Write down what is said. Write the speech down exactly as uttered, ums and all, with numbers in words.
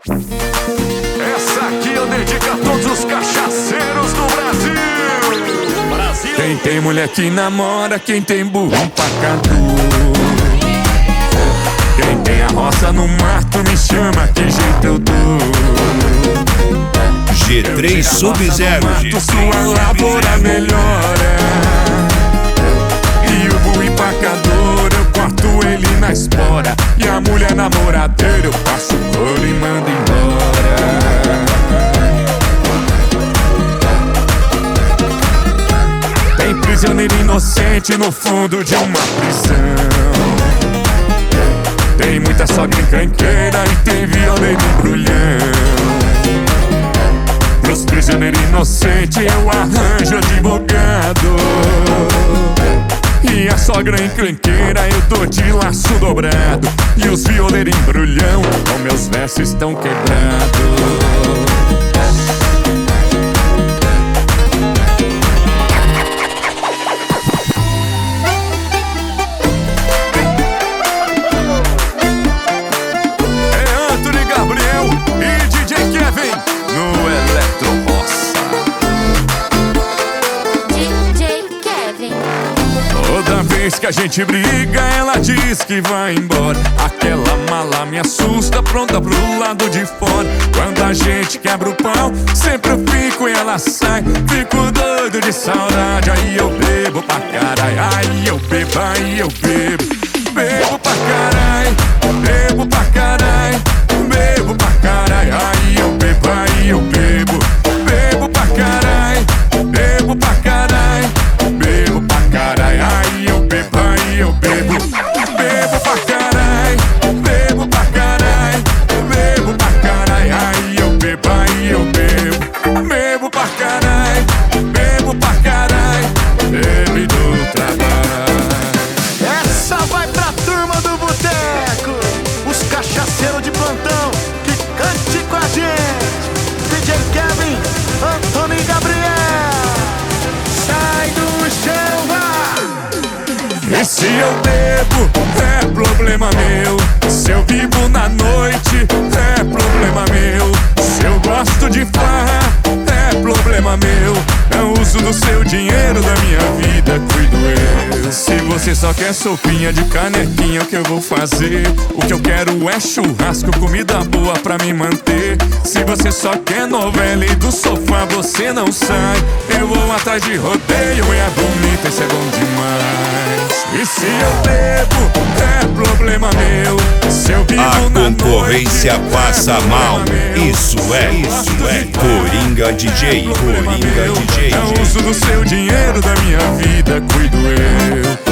Essa aqui eu dedico a todos os cachaceiros do Brasil. Brasil. Quem tem mulher que namora, quem tem burro empacador. Quem tem a roça no mato me chama, que jeito eu dou. G três Sub-Zero, G três sua lavoura melhora. E o burro empacador, eu corto ele na espora. E a mulher namoradeira, eu passo o couro e mando embora. Tem prisioneiro inocente no fundo de uma prisão. Tem muita sogra encrenqueira e tem violeiro embrulhão. Pros prisioneiros inocentes eu arranjo advogado. E a sogra encrenqueira eu dou de laço dobrado. E os violeiros embrulhão, com meus versos estão quebrados. Toda vez que a gente briga, ela diz que vai embora. Aquela mala me assusta, pronta pro lado de fora. Quando a gente quebra o pau, sempre eu fico e ela sai. Fico doido de saudade, aí eu bebo pra caralho. Aí eu bebo, aí eu bebo. Bebo pra caralho, bebo pra caralho. Bebo pra caralho, aí eu bebo, aí eu bebo. Bebo pra caralho, bebo pra caralho. Bebo pra caralho, aí eu bebo, aí eu bebo. Bebo pra caralho, bebo pra caralho. Bebo pra caralho, aí eu bebo, aí eu bebo. Bebo pra caralho, bebo pra caralho. Bebo do trabalho. Essa vai pra turma do boteco, os cachaceiros de plantão, que cante com a gente. D J Kevin, Antônio e Gabriel. Sai do chão, vá! E se eu bebo, é problema meu. Se eu vivo na noite, é problema meu. Se eu gosto de farra, é problema meu. Eu uso do seu dinheiro, da minha vida, cuido eu. Se você só quer sopinha de canequinha, o que eu vou fazer? O que eu quero é churrasco, comida boa pra me manter. Se você só quer novela e do sofá você não sai, eu vou atrás de rodeio, é bonito, isso é bom demais. E se eu bebo, é problema meu. Se eu vivo a na concorrência noite, passa é mal. meu. Isso é, isso é Coringa D J, Coringa D J. Eu uso do seu dinheiro, da minha vida, cuido eu.